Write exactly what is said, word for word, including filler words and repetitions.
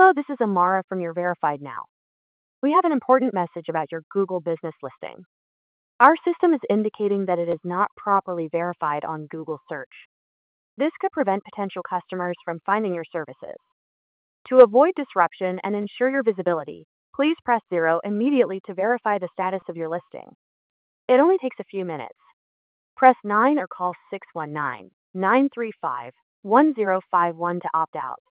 Hello, this is Amara from your Verified Now. We have an important message about your Google business listing. Our system is indicating that it is not properly verified on Google search. This could prevent potential customers from finding your services. To avoid disruption and ensure your visibility, please press zero immediately to verify the status of your listing. It only takes a few minutes. Press nine or call six one nine, nine three five, one zero five one to opt out.